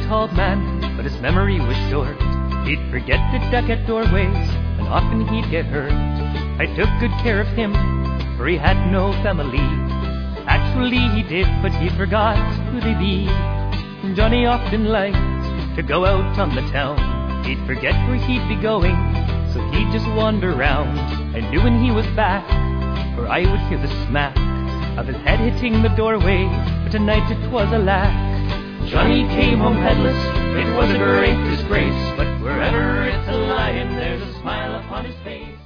tall man, but his memory was short. He'd forget to duck at doorways, and often he'd get hurt. I took good care of him, for he had no family. Actually he did, but he forgot who they be. Johnny often liked to go out on the town. He'd forget where he'd be going, so he'd just wander round. I knew when he was back, for I would hear the smack of his head hitting the doorway, but tonight it was a lack. Johnny came home headless, it was a great disgrace, but wherever it's a lion, there's a smile upon his face.